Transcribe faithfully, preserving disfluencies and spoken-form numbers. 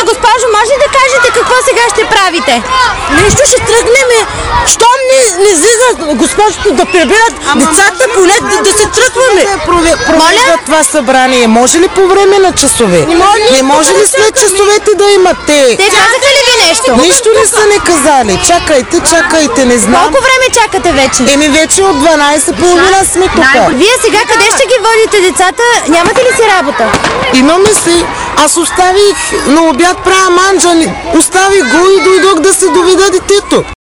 госпожо, може ли да кажете какво сега ще правите? Нещо ще тръгнем. Щом не, не излизат госпожото да прибират децата, поне да, да се тръгваме. Моля? Това събрание може ли по време на часове? Не може, не може ли след часовете да имате? Те казаха ли ви нещо? Нищо не са не казали. Чакайте, чакайте, не знам. Колко време чакате вече? Еми вече от дванайсет и половина сме тук. Вие сега къде ще ги водите децата? Нямате ли си работа? Имаме си. Аз оставих на обяд правя манджа. Оставих го и дойдох да се доведа детето.